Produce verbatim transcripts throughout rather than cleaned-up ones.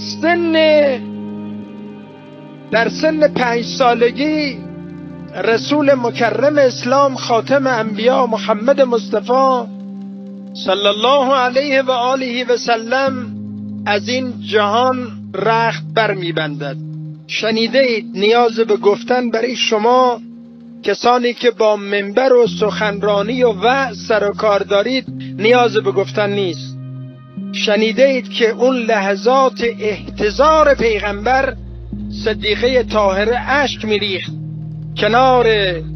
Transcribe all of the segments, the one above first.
سن در سن پنج سالگی رسول مکرم اسلام خاتم انبیا محمد مصطفی صلی الله علیه و آله و سلم از این جهان رخت بر می‌بندد. شنیده اید نیاز به گفتن برای شما کسانی که با منبر و سخنرانی و وعظ سر و کار دارید نیاز به گفتن نیست. شنیده اید که اون لحظات احتضار پیغمبر صدیقه طاهره اشک میریخت کنار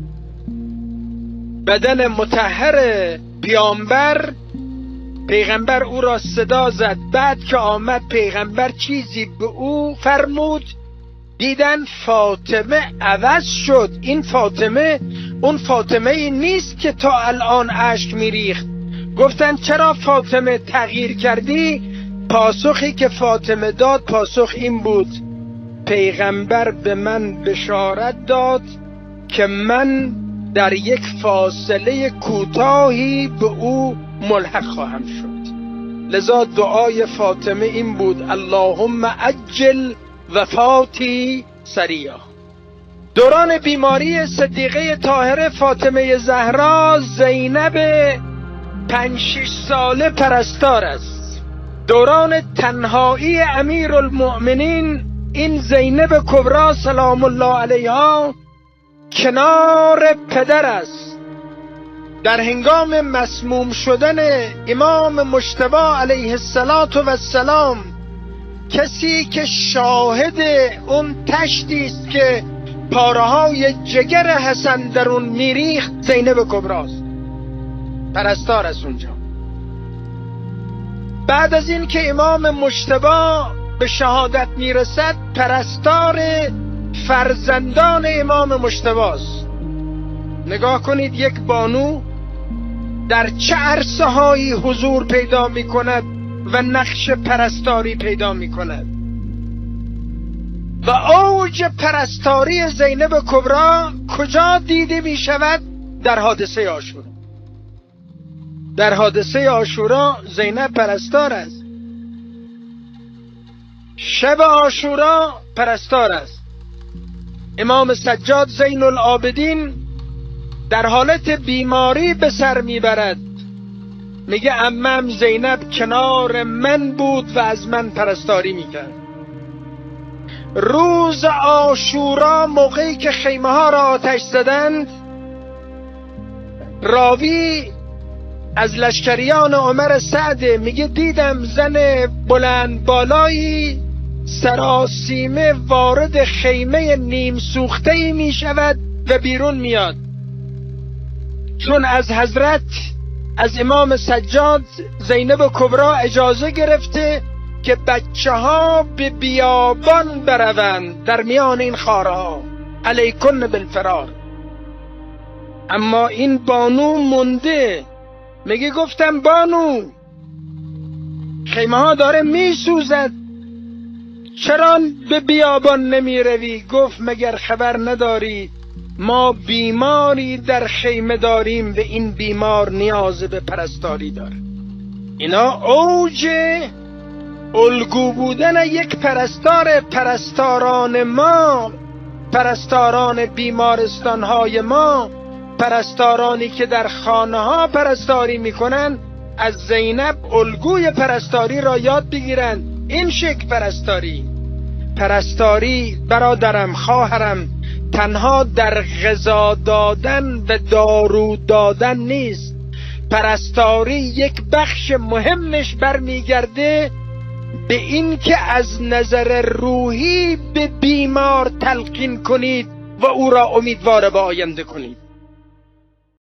بدن مطهر پیامبر. پیغمبر او را صدا زد. بعد که آمد پیغمبر چیزی به او فرمود، دیدن فاطمه عوض شد. این فاطمه اون فاطمه ای نیست که تا الان اشک میریخت. گفتن چرا فاطمه تغییر کردی؟ پاسخی که فاطمه داد پاسخ این بود: پیغمبر به من بشارت داد که من در یک فاصله کوتاهی به او ملحق خواهم شد. لذا دعای فاطمه این بود: اللهم عجل وفاتی سریعا. دوران بیماری صدیقه طاهره فاطمه زهرا زینب پنج شش ساله پرستار است. دوران تنهایی امیرالمؤمنین این زینب کبرا سلام الله علیها کنار پدر است. در هنگام مسموم شدن امام مجتبی علیه السلام کسی که شاهد اون تشتی است که پاره‌های جگر حسن در اون میریخت زینب کبراست، پرستار است اونجا. بعد از این که امام مجتبی به شهادت میرسد پرستار فرزندان امام مجتبی است. نگاه کنید یک بانو در چه عرصه هایی حضور پیدا می کند و نقش پرستاری پیدا می کند. و اوج پرستاری زینب کبرا کجا دیده می شود؟ در حادثه عاشورا. در حادثه عاشورا زینب پرستار است. شب عاشورا پرستار است. امام سجاد زین العابدین در حالت بیماری به سر میبرد، میگه عمم زینب کنار من بود و از من پرستاری میکرد. روز عاشورا موقعی که خیمه ها را آتش زدند، راوی از لشکریان عمر سعد میگه دیدم زن بلند بالایی سراسیمه وارد خیمه نیم سوخته‌ای میشود و بیرون میاد، چون از حضرت از امام سجاد زینب کبرا اجازه گرفته که بچه ها به بیابان بروند در میان این خارها، علیکن بالفرار. اما این بانو مونده، میگه گفتم بانو خیمه ها داره میسوزد، چرا به بیابان نمی روی؟ گفت مگر خبر نداری ما بیماری در خیمه داریم و این بیمار نیاز به پرستاری داره. اینا اوج الگو بودن یک پرستار. پرستاران ما، پرستاران بیمارستان های ما، پرستارانی که در خانه ها پرستاری میکنن، از زینب الگوی پرستاری را یاد بگیرن. این شکل پرستاری پرستاری برادرم خواهرم تنها در غذا دادن و دارو دادن نیست. پرستاری یک بخش مهمش برمیگرده به این که از نظر روحی به بیمار تلقین کنید و او را امیدوار به آینده کنید.